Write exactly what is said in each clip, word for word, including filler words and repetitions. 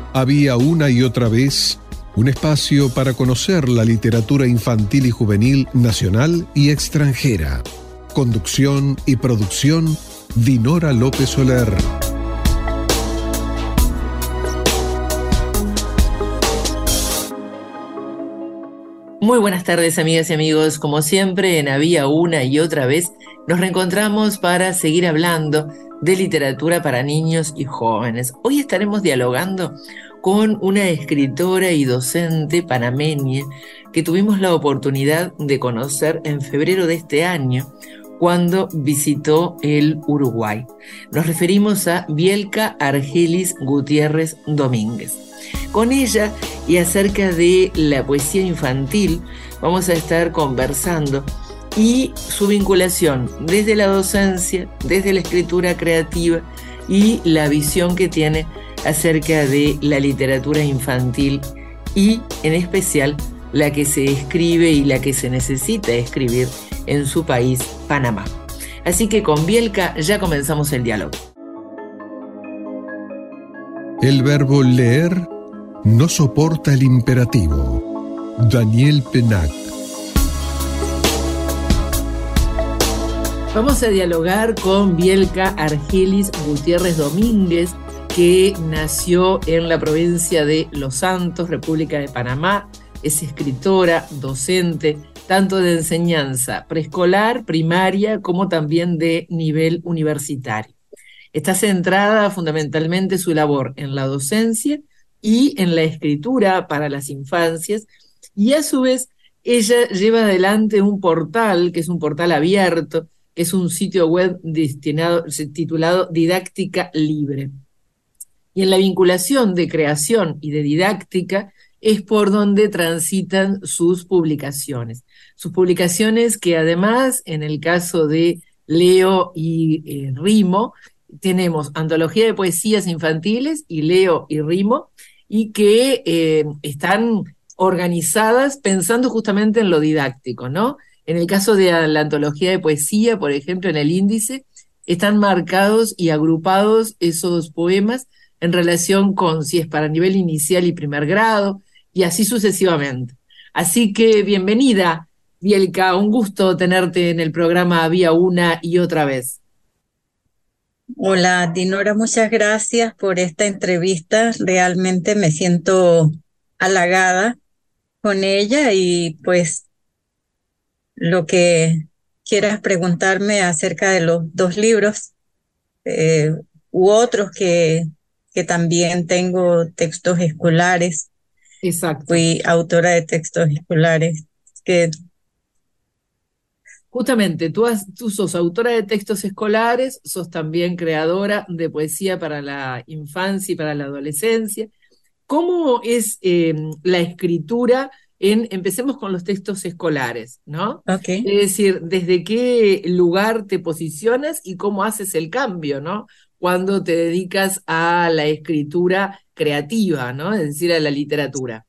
Había una y otra vez un espacio para conocer la literatura infantil y juvenil nacional y extranjera. Conducción y producción, Dinora López Soler. Muy buenas tardes, amigas y amigos. Como siempre, en Había una y otra vez, nos reencontramos para seguir hablando de literatura para niños y jóvenes. Hoy estaremos dialogando con una escritora y docente panameña que tuvimos la oportunidad de conocer en febrero de este año, cuando visitó el Uruguay. Nos referimos a Bielka Argelis Gutiérrez Domínguez. Con ella y acerca de la poesía infantil vamos a estar conversando y su vinculación desde la docencia, desde la escritura creativa y la visión que tiene acerca de la literatura infantil y en especial la que se escribe y la que se necesita escribir en su país, Panamá. Así que con Bielka ya comenzamos el diálogo. El verbo leer no soporta el imperativo. Daniel Pennac. Vamos a dialogar con Bielka Argelis Gutiérrez Domínguez, que nació en la provincia de Los Santos, República de Panamá. Es escritora, docente, tanto de enseñanza preescolar, primaria, como también de nivel universitario. Está centrada fundamentalmente su labor en la docencia y en la escritura para las infancias, y a su vez ella lleva adelante un portal, que es un portal abierto, que es un sitio web destinado, titulado Didáctica Libre. Y en la vinculación de creación y de didáctica es por donde transitan sus publicaciones. Sus publicaciones que además, en el caso de Leo y eh, Rimo, tenemos antología de poesías infantiles y Leo y Rimo, y que eh, están organizadas pensando justamente en lo didáctico, ¿no? En el caso de la antología de poesía, por ejemplo, en el índice, están marcados y agrupados esos poemas en relación con si es para nivel inicial y primer grado, y así sucesivamente. Así que bienvenida, Bielka, un gusto tenerte en el programa Había una y otra vez. Hola, Dinora, muchas gracias por esta entrevista. Realmente me siento halagada con ella y pues lo que quieras preguntarme acerca de los dos libros eh, u otros que, que también tengo textos escolares. Exacto. Fui autora de textos escolares que... Justamente, tú, has, tú sos autora de textos escolares, sos también creadora de poesía para la infancia y para la adolescencia. ¿Cómo es eh, la escritura en, empecemos con los textos escolares, ¿no? Okay. Es decir, ¿desde qué lugar te posicionas y cómo haces el cambio, ¿no? Cuando te dedicas a la escritura creativa, ¿no? Es decir, a la literatura.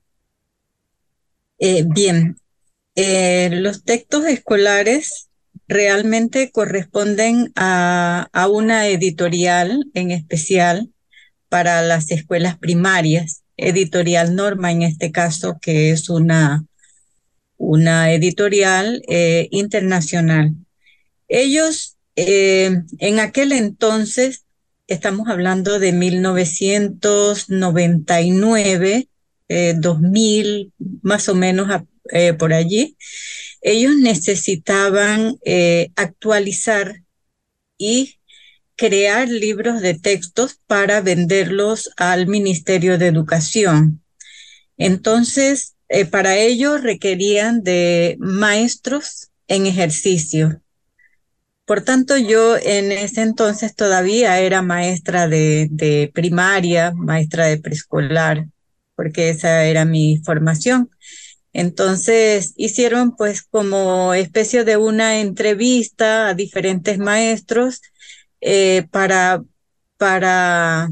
Eh, bien. Eh, los textos escolares realmente corresponden a, a una editorial en especial para las escuelas primarias, Editorial Norma en este caso, que es una, una editorial eh, internacional. Ellos eh, en aquel entonces, estamos hablando de mil novecientos noventa y nueve, eh, dos mil, más o menos a, eh, por allí, ellos necesitaban eh, actualizar y crear libros de textos para venderlos al Ministerio de Educación. Entonces, eh, para ello requerían de maestros en ejercicio. Por tanto, yo en ese entonces todavía era maestra de, de primaria, maestra de preescolar, porque esa era mi formación. Entonces hicieron pues como especie de una entrevista a diferentes maestros eh, para, para,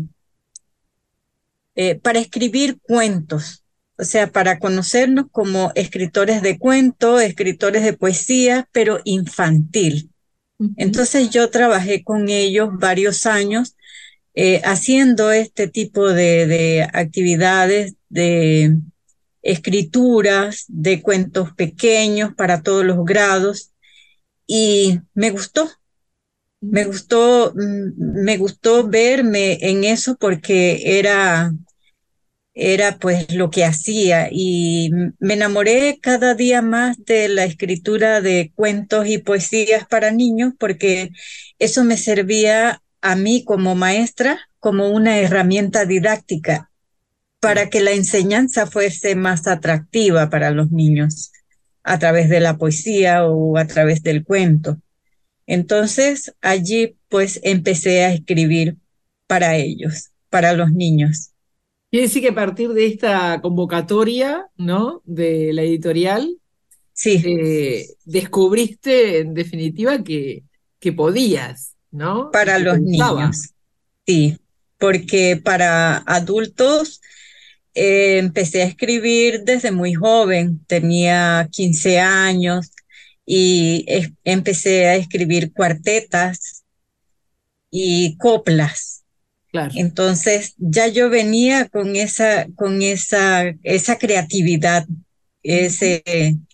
eh, para escribir cuentos, o sea, para conocernos como escritores de cuento, escritores de poesía, pero infantil. Uh-huh. Entonces yo trabajé con ellos varios años eh, haciendo este tipo de, de actividades, de escrituras, de cuentos pequeños para todos los grados, y me gustó. Me gustó, mm, me gustó verme en eso porque era, era pues lo que hacía y me enamoré cada día más de la escritura de cuentos y poesías para niños porque eso me servía a mí como maestra como una herramienta didáctica para que la enseñanza fuese más atractiva para los niños a través de la poesía o a través del cuento. Entonces allí pues empecé a escribir para ellos, para los niños. Quiere decir que a partir de esta convocatoria, ¿no?, de la editorial, Sí, eh, descubriste en definitiva que, que podías, ¿no? Y para que te los gustaba. niños, sí, porque para adultos eh, empecé a escribir desde muy joven, tenía quince años y es- empecé a escribir cuartetas y coplas. Claro. Entonces ya yo venía con esa, con esa, esa creatividad, Ujú. ese,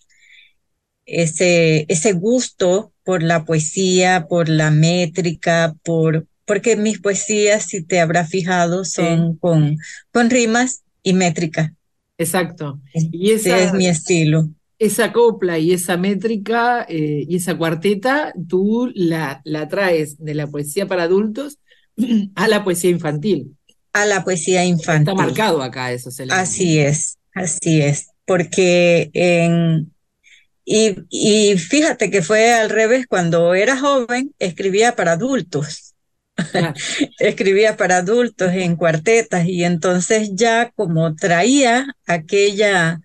ese, ese gusto por la poesía, por la métrica, por, porque mis poesías, si te habrás fijado, Sí, son con, con rimas y métrica. exacto. Y Ese es esa, mi estilo. esa copla y esa métrica eh, y esa cuarteta, tú la, la traes de la poesía para adultos a la poesía infantil. A la poesía Está infantil. marcado acá esos elementos. Así es, así es. Porque en, y, y fíjate que fue al revés, cuando era joven escribía para adultos. Claro. Escribía para adultos en cuartetas y entonces ya como traía aquella,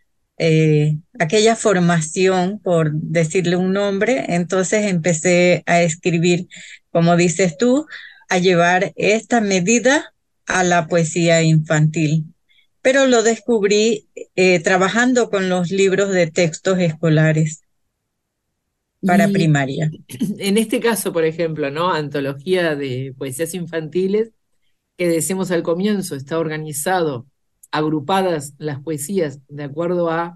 eh, aquella formación, por decirle un nombre, entonces empecé a escribir, como dices tú, a llevar esta medida a la poesía infantil. Pero lo descubrí eh, trabajando con los libros de textos escolares para Y primaria. en este caso, por ejemplo, ¿no? Antología de poesías infantiles, que decimos al comienzo, está organizado, agrupadas las poesías de acuerdo a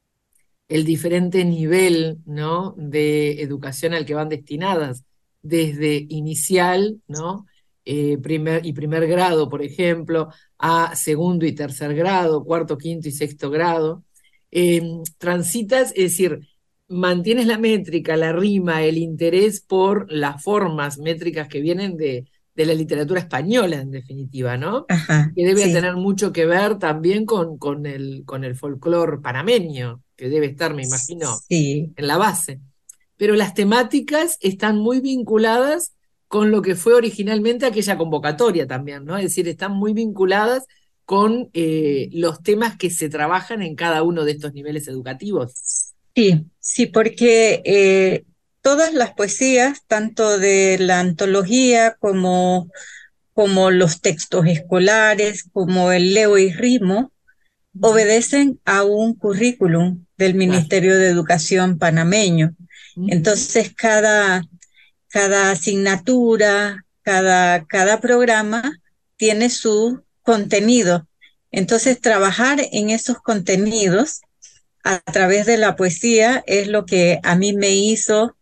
el diferente nivel, ¿no?, de educación al que van destinadas, desde inicial, ¿no?, eh, primer y primer grado, por ejemplo, a segundo y tercer grado, cuarto, quinto y sexto grado. Eh, transitas, es decir, mantienes la métrica, la rima, el interés por las formas métricas que vienen de, de la literatura española, en definitiva, ¿no? Ajá, Que debe sí, tener mucho que ver también con, con el, con el folclore panameño, que debe estar, me imagino, sí. en la base. Pero las temáticas están muy vinculadas con lo que fue originalmente aquella convocatoria también, ¿no? Es decir, están muy vinculadas con eh, los temas que se trabajan en cada uno de estos niveles educativos. Sí, sí, porque eh, todas las poesías, tanto de la antología como, como los textos escolares, como el Leo y Rimo, Ujú. obedecen a un currículum del Claro. Ministerio de Educación panameño. Ujú. Entonces, cada, cada asignatura, cada, cada programa tiene su contenido. Entonces, trabajar en esos contenidos a través de la poesía es lo que a mí me hizo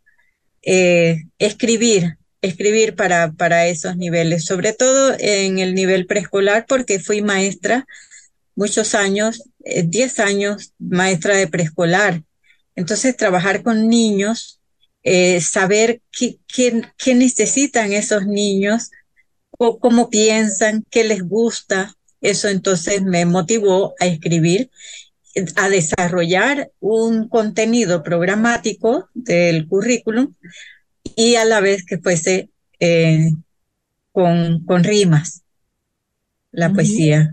eh, escribir, escribir para, para esos niveles, sobre todo en el nivel preescolar, porque fui maestra muchos años, eh, diez años maestra de preescolar. Entonces, trabajar con niños, eh, saber qué, qué, qué necesitan esos niños, o cómo piensan, qué les gusta, eso entonces me motivó a escribir, a desarrollar un contenido programático del currículum y a la vez que fuese eh, con, con rimas, la Ujú. poesía.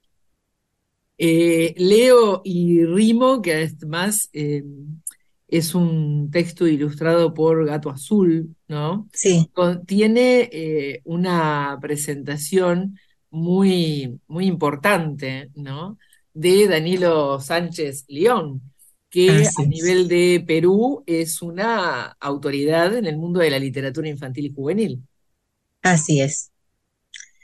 Eh, Leo y Rimo, que además eh, es un texto ilustrado por Gato Azul, ¿no? Sí, Con- tiene eh, una presentación muy, muy importante, ¿no?, de Danilo Sánchez León, que a así nivel es. de Perú es una autoridad en el mundo de la literatura infantil y juvenil. Así es.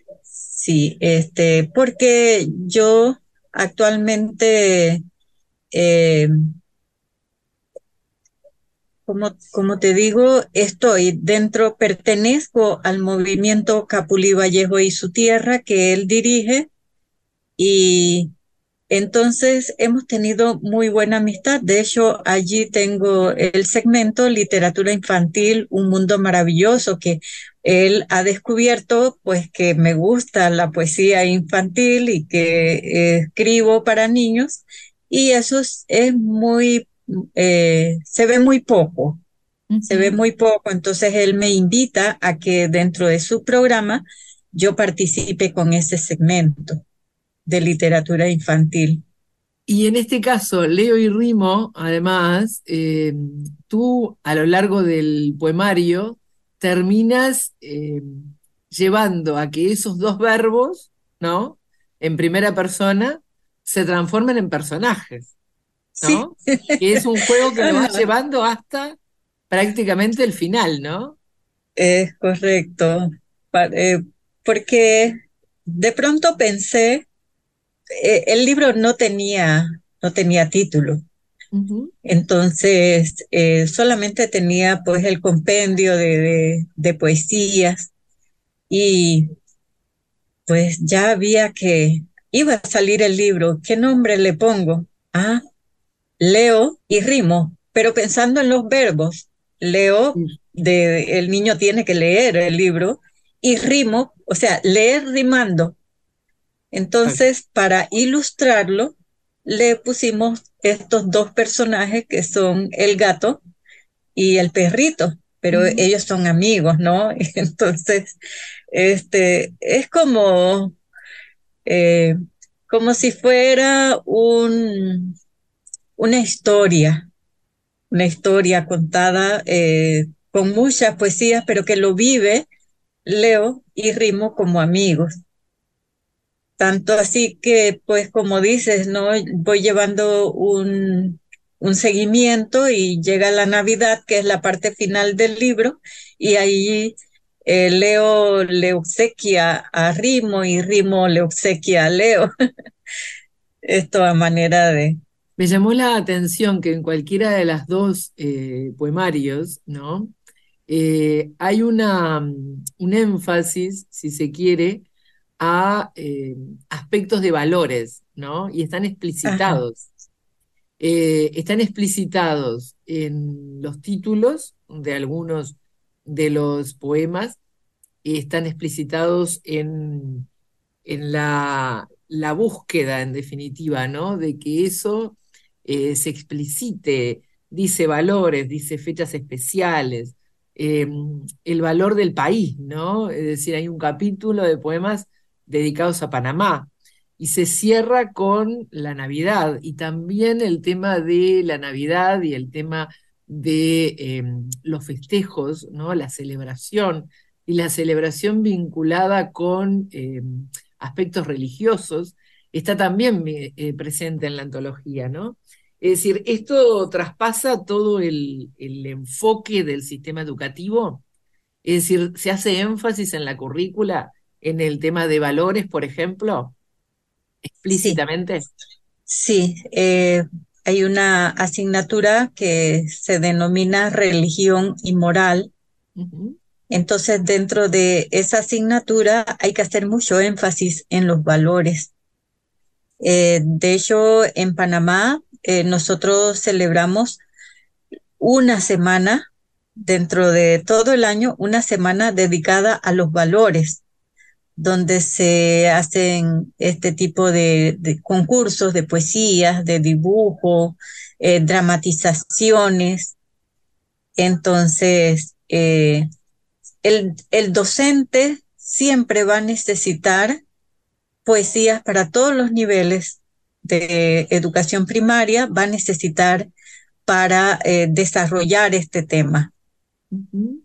sí, este, porque yo actualmente, eh, como, como te digo, estoy dentro, pertenezco al movimiento Capulí Vallejo y su tierra que él dirige y entonces hemos tenido muy buena amistad. De hecho, allí tengo el segmento Literatura Infantil, un mundo maravilloso que él ha descubierto, pues que me gusta la poesía infantil y que eh, escribo para niños y eso es, es muy, eh, se ve muy poco, se ve Ujú. muy poco. Entonces él me invita a que dentro de su programa yo participe con ese segmento de literatura infantil. Y en este caso, Leo y Rimo, además, eh, tú a lo largo del poemario terminas eh, llevando a que esos dos verbos, ¿no? En primera persona, se transformen en personajes, Sí, ¿no? Que es un juego que lo vas ajá, llevando hasta prácticamente el final, ¿no? es correcto. Pa- eh, porque de pronto pensé, eh, el libro no tenía, no tenía título. Ujú. Entonces, eh, solamente tenía pues el compendio de, de, de poesías y pues ya había que, iba a salir el libro. ¿Qué nombre le pongo? Ah, leo y rimo, pero pensando en los verbos. Leo, Sí. de, el niño tiene que leer el libro, y rimo, o sea, leer rimando. Entonces, para ilustrarlo, le pusimos estos dos personajes que son el gato y el perrito, pero Ujú. ellos son amigos, ¿no? Entonces, este, es como, eh, como si fuera un, una historia, una historia contada eh, con muchas poesías, pero que lo vive Leo y Rimo como amigos. Tanto así que, pues como dices, ¿no? Voy llevando un, un seguimiento y llega la Navidad, que es la parte final del libro, y ahí eh, Leo le obsequia a Rimo y Rimo le obsequia a Leo. Esto a manera de... Me llamó la atención que en cualquiera de las dos eh, poemarios, ¿no? Eh, hay una, mm, un énfasis, si se quiere, a eh, aspectos de valores, ¿no? Y están Ajá, explicitados. Eh, están explicitados en los títulos de algunos de los poemas y están explicitados en en la, la búsqueda, en definitiva, ¿no? De que eso eh, se explicite, dice valores, dice fechas especiales, eh, el valor del país, ¿no? Es decir, hay un capítulo de poemas dedicados a Panamá y se cierra con la Navidad y también el tema de la Navidad y el tema de eh, los festejos, ¿no? La celebración y la celebración vinculada con eh, aspectos religiosos, está también eh, presente en la antología, ¿no? Es decir, esto traspasa todo el, el enfoque del sistema educativo, es decir, se hace énfasis en la currícula, en el tema de valores, por ejemplo, sí, explícitamente. sí. Eh, hay una asignatura que se denomina religión y moral. Ujú. Entonces, dentro de esa asignatura hay que hacer mucho énfasis en los valores. Eh, de hecho, en Panamá eh, nosotros celebramos una semana, dentro de todo el año, una semana dedicada a los valores, donde se hacen este tipo de, de concursos de poesías, de dibujo, eh, dramatizaciones. Entonces, eh, el, el docente siempre va a necesitar poesías para todos los niveles de educación primaria, va a necesitar para eh, desarrollar este tema Ujú.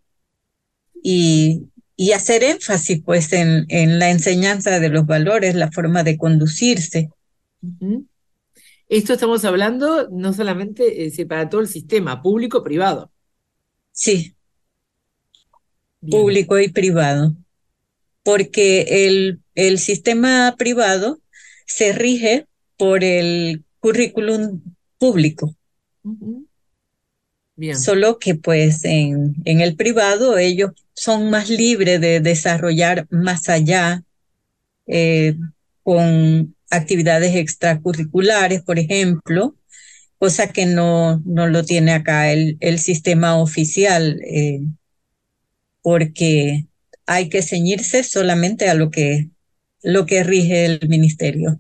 y, y hacer énfasis pues en, en la enseñanza de los valores, la forma de conducirse. Ujú. Esto estamos hablando no solamente, es decir, para todo el sistema, público-privado. Sí, Bien. público y privado. porque el, el sistema privado se rige por el currículum público. Ujú. Bien. Solo que pues en, en el privado ellos son más libres de desarrollar más allá, eh, con actividades extracurriculares, por ejemplo, cosa que no, no lo tiene acá el, el sistema oficial, eh, porque hay que ceñirse solamente a lo que, lo que rige el ministerio.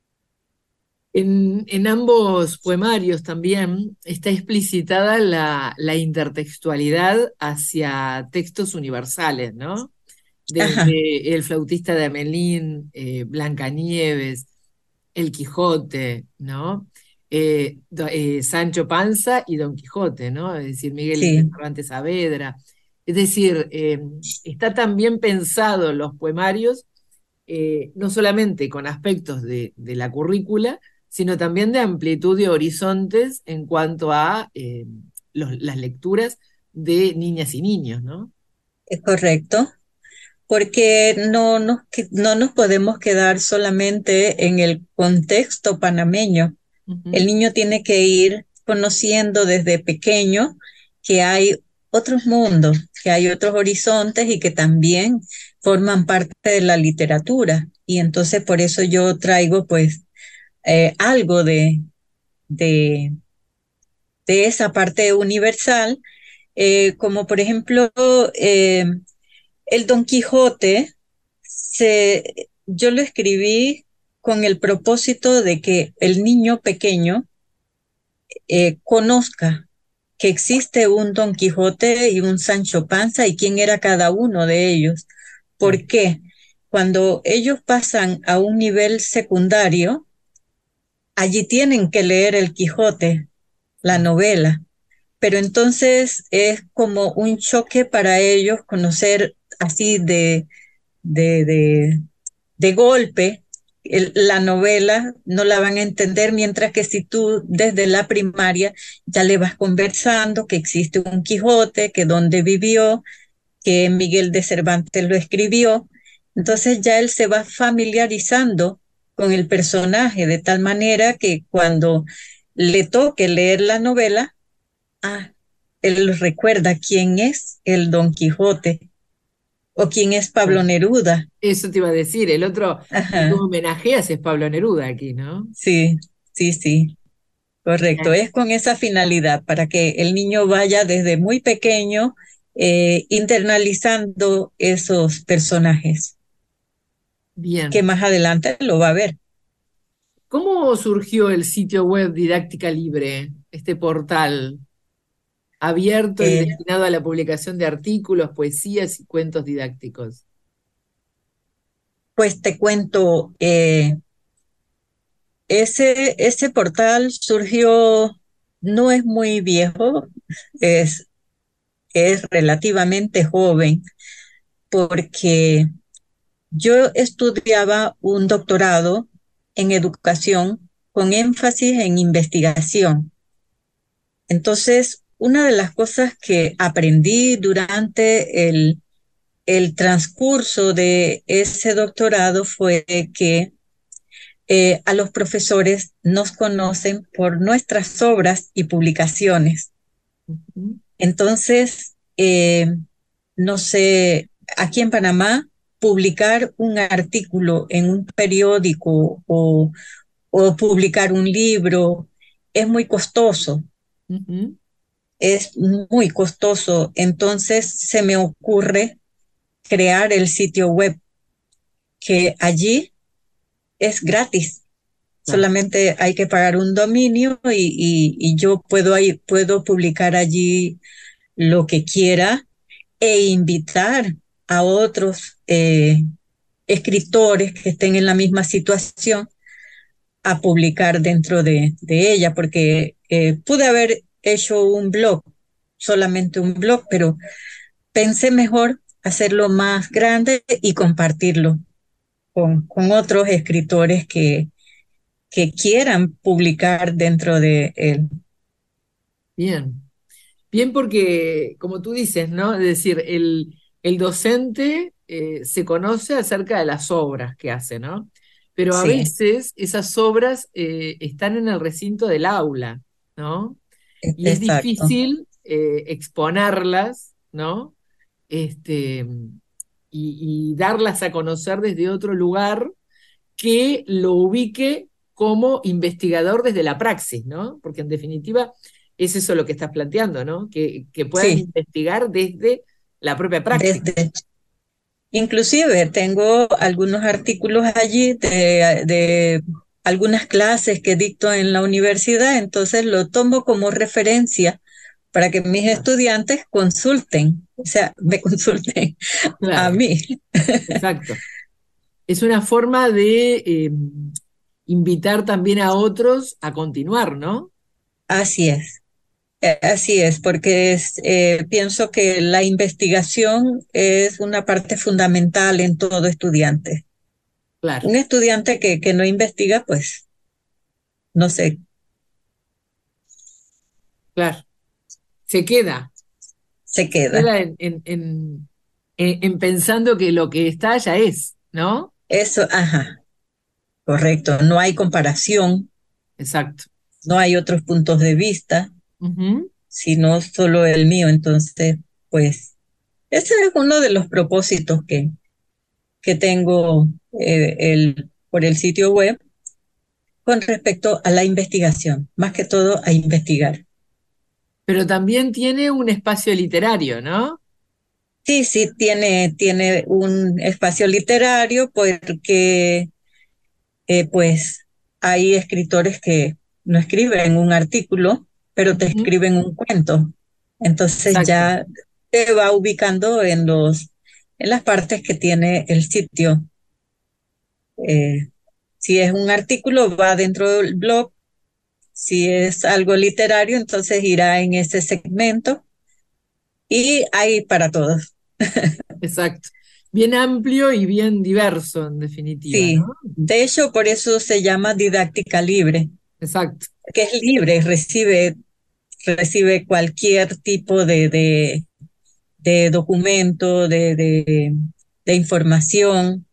En, en ambos poemarios también está explicitada la, la intertextualidad hacia textos universales, ¿no? Ajá, Desde El flautista de Amelín, eh, Blancanieves, El Quijote, ¿no? Eh, do- eh, Sancho Panza y Don Quijote, ¿no? Es decir, Miguel de sí, Cervantes Saavedra. Es decir, eh, está tan bien pensado los poemarios, eh, no solamente con aspectos de, de la currícula, sino también de amplitud de horizontes en cuanto a eh, los- las lecturas de niñas y niños, ¿no? es correcto, porque no nos, que- no nos podemos quedar solamente en el contexto panameño. El Ujú. niño tiene que ir conociendo desde pequeño que hay otros mundos, que hay otros horizontes y que también forman parte de la literatura. Y entonces por eso yo traigo pues eh, algo de, de, de esa parte universal, eh, como por ejemplo eh, el Don Quijote, se, yo lo escribí con el propósito de que el niño pequeño eh, conozca que existe un Don Quijote y un Sancho Panza y quién era cada uno de ellos. Claro. ¿Por qué? Cuando ellos pasan a un nivel secundario, allí tienen que leer el Quijote, la Sí. novela, pero entonces es como un choque para ellos conocer así de, de, de, de golpe el, la novela, no la van a entender, mientras que si tú desde la primaria ya le vas conversando que existe un Quijote, que dónde vivió, que Miguel de Cervantes lo escribió, entonces ya él se va familiarizando con el personaje de tal manera que cuando le toque leer la novela, ah, él recuerda quién es el Don Quijote o quién es Pablo Claro. Neruda. Eso te iba a decir, el otro que tú Ajá, homenajeas es Pablo Neruda aquí, ¿no? sí, sí, sí, correcto. Bien. Es con esa finalidad, para que el niño vaya desde muy pequeño eh, internalizando esos personajes, que Bien. más adelante lo va a ver. ¿Cómo surgió el sitio web Didáctica Libre, este portal abierto y Eh, destinado a la publicación de artículos, poesías y cuentos didácticos? pues te cuento, eh, ese, ese portal surgió, no es muy viejo, es, es relativamente joven, porque yo estudiaba un doctorado en educación con énfasis en investigación. Entonces, una de las cosas que aprendí durante el, el transcurso de ese doctorado fue que eh, a los profesores nos conocen por nuestras obras y publicaciones. Ujú. Entonces, eh, no sé, aquí en Panamá, publicar un artículo en un periódico o, o publicar un libro es muy costoso, Ujú. es muy costoso. Entonces se me ocurre crear el sitio web, que allí es gratis. Claro. Solamente hay que pagar un dominio y, y, y yo puedo, ahí, puedo publicar allí lo que quiera e invitar a otros eh, escritores que estén en la misma situación a publicar dentro de, de ella, porque eh, pude haber hecho un blog, solamente un blog, pero pensé mejor hacerlo más grande y compartirlo con, con otros escritores que, que quieran publicar dentro de él. Bien. Bien porque, como tú dices, ¿no? Es decir, el, el docente eh, se conoce acerca de las obras que hace, ¿no? Pero a Sí, veces esas obras eh, están en el recinto del aula, ¿no? e- Y es exacto. difícil eh, exponerlas, ¿no? Este, y, y darlas a conocer desde otro lugar que lo ubique como investigador desde la praxis, ¿no? Porque en definitiva es eso lo que estás planteando, ¿no? Que, que puedan Sí, investigar desde la propia práctica. desde, inclusive tengo algunos artículos allí de, de algunas clases que dicto en la universidad, entonces lo tomo como referencia para que mis Claro, estudiantes consulten, o sea, me consulten a claro, mí. exacto. Es una forma de eh, invitar también a otros a continuar, ¿no? Así es. Eh, Así es, porque es, eh, pienso que la investigación es una parte fundamental en todo estudiante. Claro, Un estudiante que, que no investiga, pues no sé, claro. Se queda, se se queda. queda en, en, en, en- en pensando que lo que está ya es, ¿no? Eso, ajá, correcto. No hay comparación, Exacto. no hay otros puntos de vista, Ujú. sino solo el mío. Entonces, pues, ese es uno de los propósitos que, que tengo eh, el, por el sitio web con respecto a la investigación, más que todo a investigar. Pero también tiene un espacio literario, ¿no? Sí, sí, tiene, tiene un espacio literario porque eh, pues hay escritores que no escriben un artículo, pero te Ujú. escriben un cuento. Entonces Exacto, ya te va ubicando en los, en las partes que tiene el sitio. Eh, si es un artículo, va dentro del blog. Si es algo literario, entonces irá en ese segmento y hay para todos. exacto. Bien amplio y bien diverso, en definitiva, Sí, ¿no? de hecho, por eso se llama didáctica libre, Exacto. que es libre, recibe, recibe cualquier tipo de, de, de documento, de, de, de información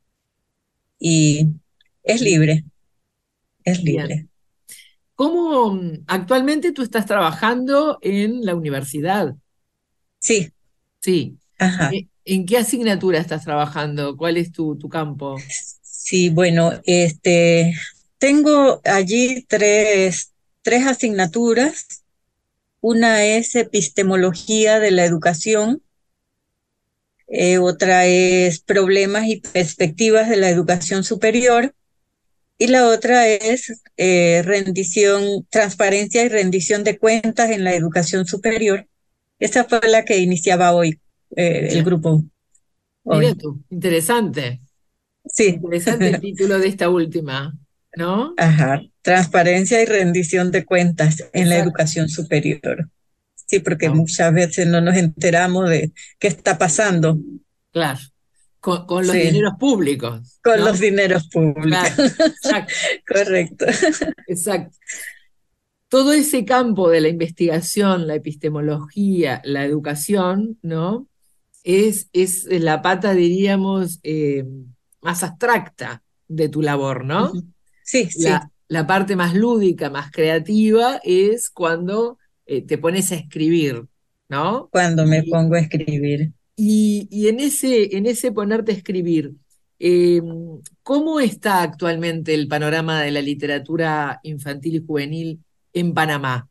y es Bien, libre, es bien. libre. ¿Cómo mm, actualmente tú estás trabajando en la universidad? Sí, Sí. ajá. Eh, ¿En qué asignatura estás trabajando? ¿Cuál es tu, tu campo? Sí, bueno, este, tengo allí tres, tres asignaturas. Una es epistemología de la educación, eh, otra es problemas y perspectivas de la educación superior y la otra es eh, rendición, transparencia y rendición de cuentas en la educación superior. Esa fue la que iniciaba hoy, eh, el Bien. grupo Mira hoy. tú, interesante. Sí, Interesante el título de esta última, ¿no? ajá, transparencia y rendición de cuentas en la Exacto. educación superior. Sí, porque No, muchas veces no nos enteramos de qué está pasando. claro. Con, con los Sí, dineros públicos, con ¿no? los dineros públicos. Claro, exacto, Correcto. exacto. Todo ese campo de la investigación, la epistemología, la educación, ¿no? Es, es la pata, diríamos, eh, más abstracta de tu labor, ¿no? Ujú. Sí, sí, La, la parte más lúdica, más creativa es cuando eh, te pones a escribir, ¿no? cuando me Y, pongo a escribir. y- y en ese, en ese ponerte a escribir, eh, ¿cómo está actualmente el panorama de la literatura infantil y juvenil en Panamá?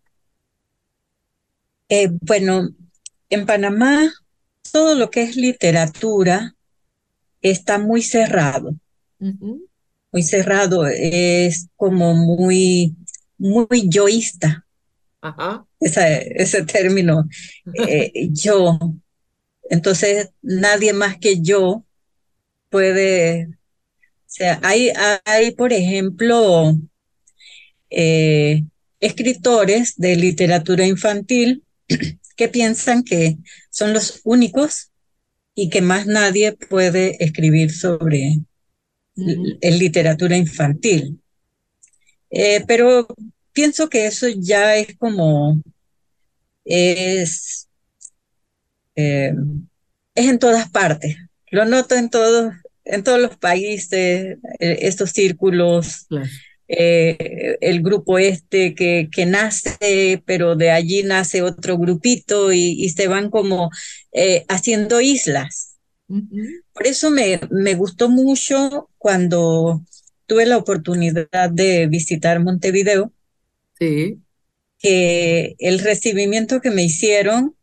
Eh, bueno, en Panamá todo lo que es literatura está muy cerrado, Ujú. muy cerrado, es como muy, muy yoísta, Ajá. esa- ese término, eh, yo. Entonces, nadie más que yo puede, o sea, hay, hay por ejemplo, eh, escritores de literatura infantil que piensan que son los únicos y que más nadie puede escribir sobre Ujú. l- literatura infantil. Eh, pero pienso que eso ya es como, es, eh, es en todas partes. lo noto en todos, en todos los países, eh, estos círculos, Claro. eh, el grupo este que, que nace, pero de allí nace otro grupito y, y se van como eh, haciendo islas. Ujú. Por eso me, me gustó mucho cuando tuve la oportunidad de visitar Montevideo, Sí, que el recibimiento que me hicieron,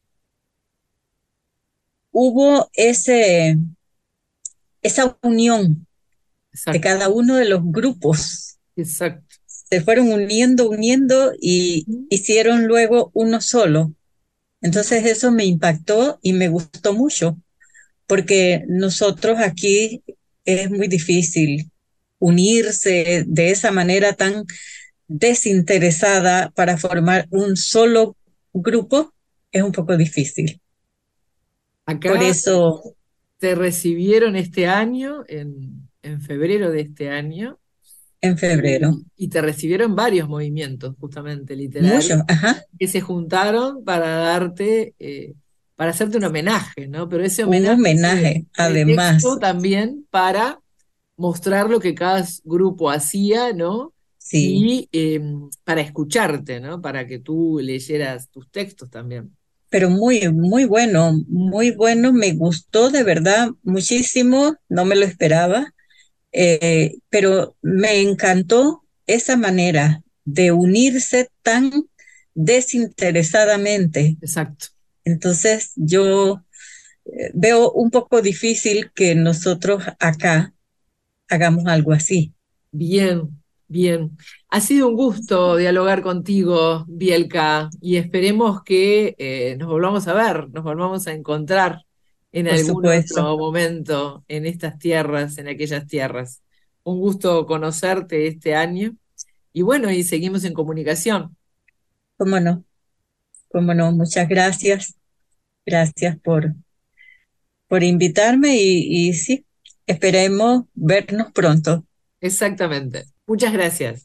hubo ese, esa unión de exacto, cada uno de los grupos. exacto. Se fueron uniendo, uniendo y Ujú. hicieron luego uno solo. Entonces eso me impactó y me gustó mucho, porque nosotros aquí es muy difícil unirse de esa manera tan desinteresada para formar un solo grupo, es un poco difícil. Por Acá eso, te recibieron este año, en, en febrero de este año, en febrero, y, y te recibieron varios movimientos, justamente, literarios, muchos, ajá, que se juntaron para darte, eh, para hacerte un homenaje, ¿no? Pero ese un homenaje fue homenaje, pretexto además, también para mostrar lo que cada grupo hacía, ¿no? sí, Y eh, para escucharte, ¿no? Para que tú leyeras tus textos también. pero muy, muy bueno, muy bueno, me gustó de verdad muchísimo, no me lo esperaba, eh, pero me encantó esa manera de unirse tan desinteresadamente. Exacto. Entonces yo eh, veo un poco difícil que nosotros acá hagamos algo así. Bien, bien. Ha sido un gusto dialogar contigo, Bielka, y esperemos que eh, nos volvamos a ver, nos volvamos a encontrar en Por algún supuesto, otro momento en estas tierras, en aquellas tierras. Un gusto conocerte este año y bueno, y seguimos en comunicación. cómo no, cómo no, muchas gracias, gracias por, por invitarme y, y sí, esperemos vernos pronto. Exactamente. Muchas gracias.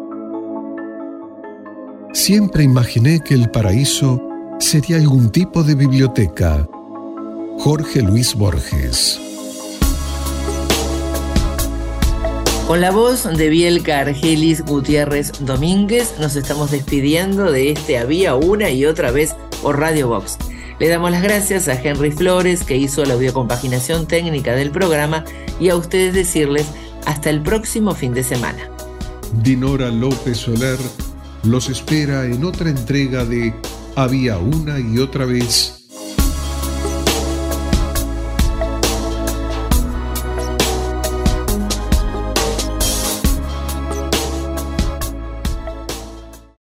Siempre imaginé que el paraíso sería algún tipo de biblioteca. Jorge Luis Borges. Con la voz de Bielka Argelis Gutiérrez Domínguez nos estamos despidiendo de este Había una y otra vez por Radio Vox. Le damos las gracias a Henry Flores, que hizo la audiocompaginación técnica del programa, y a ustedes decirles hasta el próximo fin de semana. Dinora López Soler los espera en otra entrega de Había una y otra vez